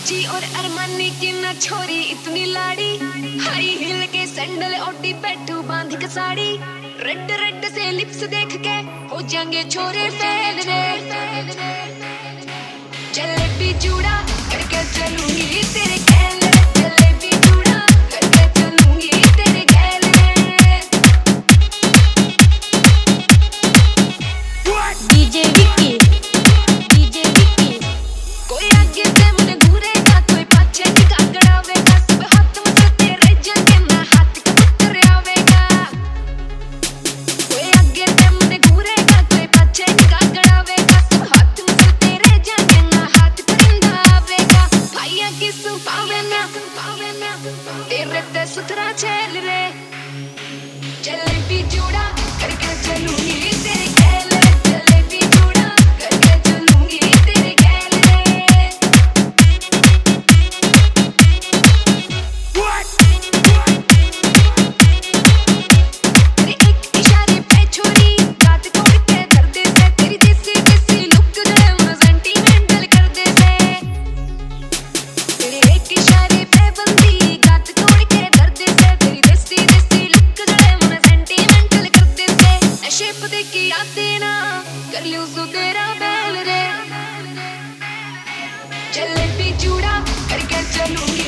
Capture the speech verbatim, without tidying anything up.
Gucci और Armani की ना छोरी इतनी लाड़ी, हाई हील के सैंडल ओटी बैठू बांध के साड़ी, रेड रेड से लिप्स देख के हो जाएंगे छोरे फेल रे। जलेबी चूड़ा करके चलूंगी तेरे गैल रे, जलेबी चूड़ा करके चलूंगी तेरे गैल रे। DJ Vicky, DJ Vicky. कोई आगे से मुझे घूरेगा, कोई पाछे टिका गड़ावेगा, सब हाथ मसलते रह जाएंगे ना हाथ का पुत्र आवेगा। कोई आगे से मुझे घूरेगा, कोई पाछे टिका गड़ावेगा, सब हाथ मसलते रह जाएंगे ना हाथ परिंदा आवेगा। भाइया की सुपावे ना तेरे ते सुथरा छेल रे, जलेबी चूड़ा करके चलूंगी तेरे गैल रे, जलेबी चूड़ा करके चलूंगी तेरे गैल रे। तेरे एक इशारे पे छोरी रात तोड़ के कर दे से, तेरी देसी देसी लुक जो मुझे सेंटिमेंटल कर दे से। तेरे एक इशारे पे बंदी रात तोड़ के कर दे से, तेरी देसी देसी लुक जो मुझे सेंटिमेंटल कर दे से। नशे पे देखी यादें ना कर लूं सो तेरा बैल रे, जलेबी चूड़ा करके चलूंगी